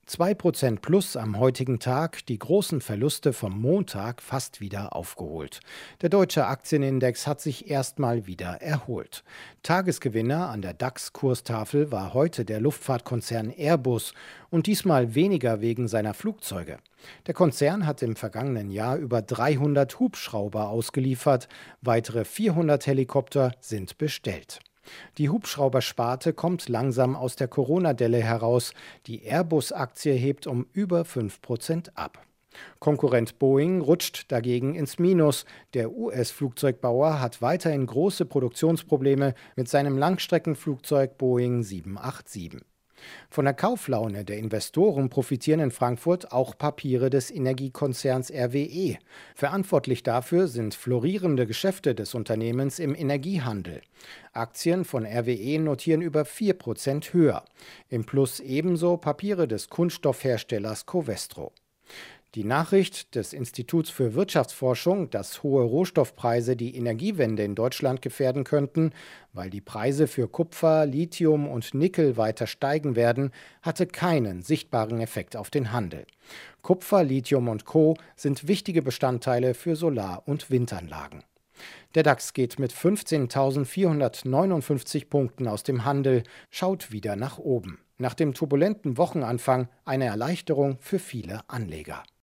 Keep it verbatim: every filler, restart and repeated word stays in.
zwei Prozent plus am heutigen Tag, die großen Verluste vom Montag fast wieder aufgeholt. Der deutsche Aktienindex hat sich erstmal wieder erholt. Tagesgewinner an der DAX-Kurstafel war heute der Luftfahrtkonzern Airbus und diesmal weniger wegen seiner Flugzeuge. Der Konzern hat im vergangenen Jahr über dreihundert Hubschrauber ausgeliefert, weitere vierhundert Helikopter sind bestellt. Die Hubschraubersparte kommt langsam aus der Corona-Delle heraus. Die Airbus-Aktie hebt um über fünf Prozent ab. Konkurrent Boeing rutscht dagegen ins Minus. Der U S-Flugzeugbauer hat weiterhin große Produktionsprobleme mit seinem Langstreckenflugzeug Boeing sieben acht sieben. Von der Kauflaune der Investoren profitieren in Frankfurt auch Papiere des Energiekonzerns R W E. Verantwortlich dafür sind florierende Geschäfte des Unternehmens im Energiehandel. Aktien von R W E notieren über vier Prozent höher. Im Plus ebenso Papiere des Kunststoffherstellers Covestro. Die Nachricht des Instituts für Wirtschaftsforschung, dass hohe Rohstoffpreise die Energiewende in Deutschland gefährden könnten, weil die Preise für Kupfer, Lithium und Nickel weiter steigen werden, hatte keinen sichtbaren Effekt auf den Handel. Kupfer, Lithium und Co. sind wichtige Bestandteile für Solar- und Windanlagen. Der DAX geht mit fünfzehntausendvierhundertneunundfünfzig Punkten aus dem Handel, schaut wieder nach oben. Nach dem turbulenten Wochenanfang eine Erleichterung für viele Anleger.